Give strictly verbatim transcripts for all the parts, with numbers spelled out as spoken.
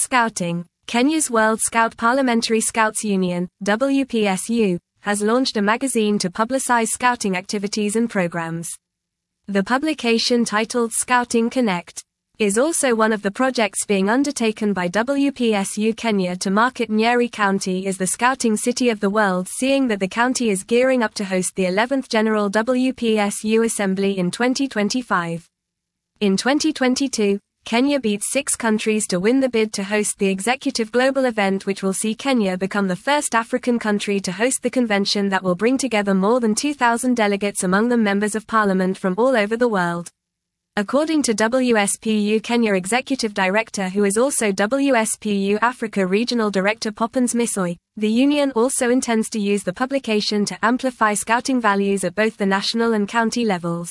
Scouting. Kenya's World Scout Parliamentary Scouts Union, W P S U, has launched a magazine to publicize scouting activities and programs. The publication, titled Scouting Connect, is also one of the projects being undertaken by W P S U Kenya to market Nyeri County as the Scouting City of the World, seeing that the county is gearing up to host the eleventh General W P S U Assembly in twenty twenty-five. In twenty twenty-two, Kenya beat six countries to win the bid to host the Executive Global event, which will see Kenya become the first African country to host the convention that will bring together more than two thousand delegates, among them members of parliament from all over the world. According to W S P U Kenya Executive Director, who is also W S P U Africa Regional Director, Poppins Misoi, the union also intends to use the publication to amplify scouting values at both the national and county levels.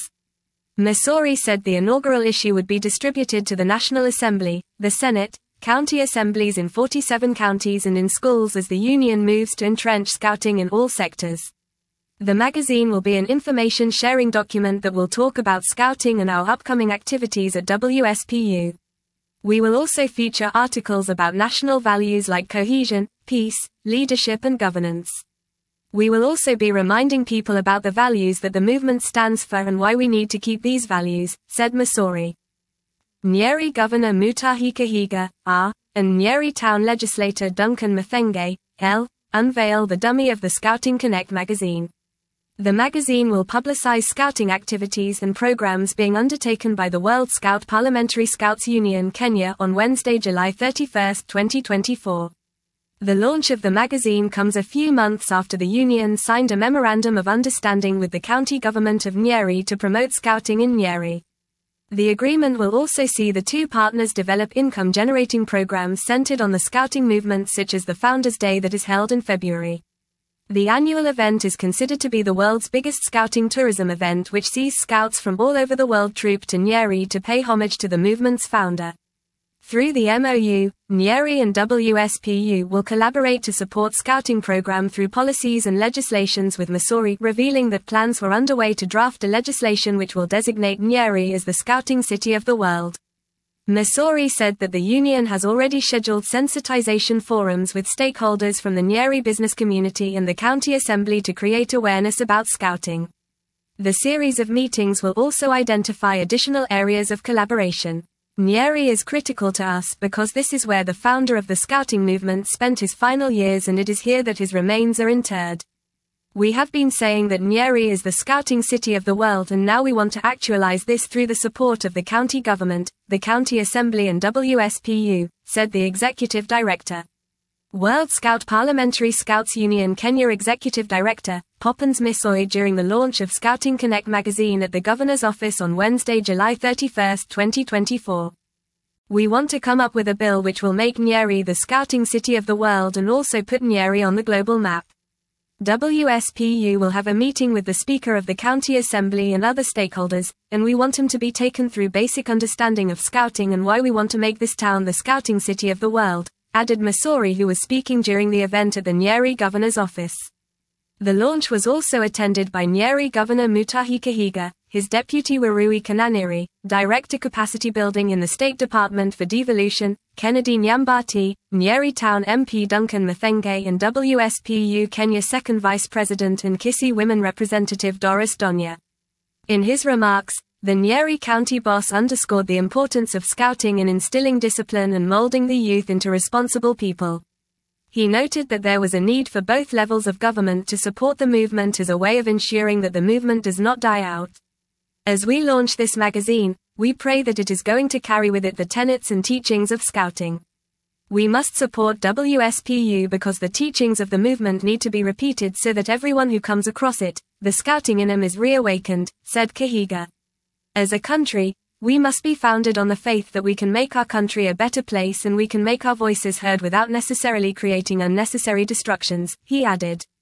Misori said the inaugural issue would be distributed to the National Assembly, the Senate, county assemblies in forty-seven counties and in schools as the union moves to entrench scouting in all sectors. The magazine will be an information sharing document that will talk about scouting and our upcoming activities at W S P U. We will also feature articles about national values like cohesion, peace, leadership and governance. We will also be reminding people about the values that the movement stands for and why we need to keep these values, said Misori. Nyeri Governor Mutahi Kahiga, R., and Nyeri Town Legislator Duncan Mathenge, L., unveil the dummy of the Scouting Connect magazine. The magazine will publicize scouting activities and programs being undertaken by the World Scout Parliamentary Scouts Union Kenya on Wednesday, July thirty-first, twenty twenty-four. The launch of the magazine comes a few months after the union signed a memorandum of understanding with the county government of Nyeri to promote scouting in Nyeri. The agreement will also see the two partners develop income-generating programs centered on the scouting movement, such as the Founders' Day that is held in February. The annual event is considered to be the world's biggest scouting tourism event, which sees scouts from all over the world troop to Nyeri to pay homage to the movement's founder. Through the M O U, Nyeri and W S P U will collaborate to support scouting program through policies and legislations, with Misori revealing that plans were underway to draft a legislation which will designate Nyeri as the Scouting City of the World. Misori said that the union has already scheduled sensitization forums with stakeholders from the Nyeri business community and the county assembly to create awareness about scouting. The series of meetings will also identify additional areas of collaboration. Nyeri is critical to us because this is where the founder of the scouting movement spent his final years, and it is here that his remains are interred. We have been saying that Nyeri is the scouting city of the world, and now we want to actualize this through the support of the county government, the county assembly and W S P U, said the executive director. World Scout Parliamentary Scouts Union Kenya Executive Director, Poppins Misoi, during the launch of Scouting Connect magazine at the Governor's office on Wednesday, July thirty-first, twenty twenty-four. We want to come up with a bill which will make Nyeri the Scouting City of the World and also put Nyeri on the global map. W S P U will have a meeting with the Speaker of the County Assembly and other stakeholders, and we want him to be taken through basic understanding of scouting and why we want to make this town the Scouting City of the World, added Misori, who was speaking during the event at the Nyeri Governor's office. The launch was also attended by Nyeri Governor Mutahi Kahiga, his deputy Warui Kananiri, Director Capacity Building in the State Department for Devolution, Kennedy Nyambati, Nyeri Town M P Duncan Mathenge, and W S P U Kenya Second Vice President and Kisii Women Representative Doris Donya. In his remarks, the Nyeri County boss underscored the importance of scouting in instilling discipline and molding the youth into responsible people. He noted that there was a need for both levels of government to support the movement as a way of ensuring that the movement does not die out. As we launch this magazine, we pray that it is going to carry with it the tenets and teachings of scouting. We must support W S P U because the teachings of the movement need to be repeated so that everyone who comes across it, the scouting in him, is reawakened, said Kahiga. As a country, we must be founded on the faith that we can make our country a better place and we can make our voices heard without necessarily creating unnecessary destructions, he added.